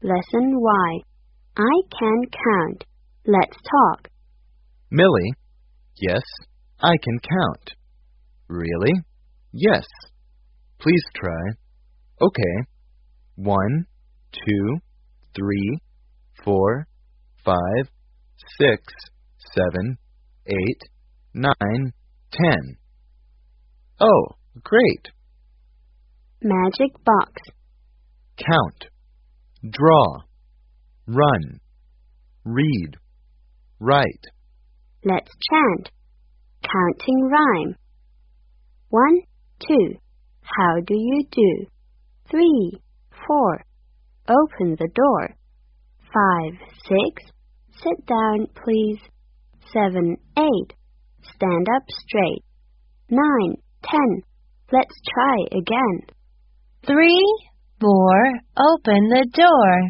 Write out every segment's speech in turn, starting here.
Lesson Y. I can count. Let's talk. Millie, yes, I can count. Really? Yes. Please try. Okay. 1, 2, 3, 4, 5, 6, 7, 8, 9, 10. Oh, great. Magic box. Count, draw, run, read, write. Let's chant. Counting rhyme. 1, 2. How do you do? 3, 4. Open the door. 5, 6. Sit down, please. 7, 8. Stand up straight. 9, 10. Let's try again. 3, 4. Open the door.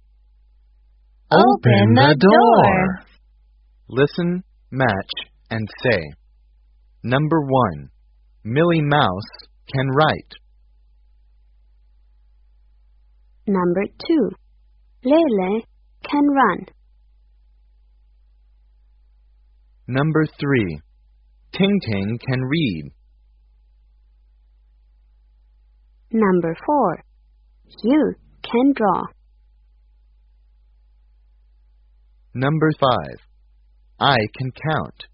Open the door. Listen, match, and say. Number 1. Millie Mouse can write. Number 2. Lele can run. Number 3. Ting Ting can read. Number 4. You can draw. Number 5. I can count.